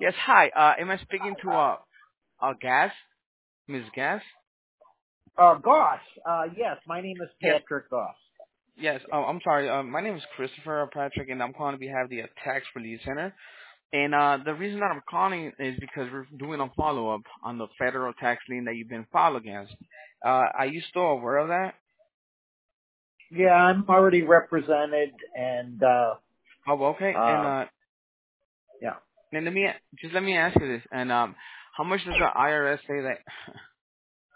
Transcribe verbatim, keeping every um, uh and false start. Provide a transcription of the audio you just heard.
Yes, hi. Uh, am I speaking to uh, uh Gas, Miss Gas? Uh, Goss. Uh, yes, my name is Yes, Patrick Goss. yes. Yeah. Uh, I'm sorry. Uh, my name is Christopher Patrick, and I'm calling on behalf of the uh, Tax Relief Center. And uh, the reason that I'm calling is because we're doing a follow up on the federal tax lien that you've been filed against. Uh, are you still aware of that? Yeah, I'm already represented, and uh, Oh, okay. And uh, uh, yeah. and let me just let me ask you this. And um, how much does the I R S say that?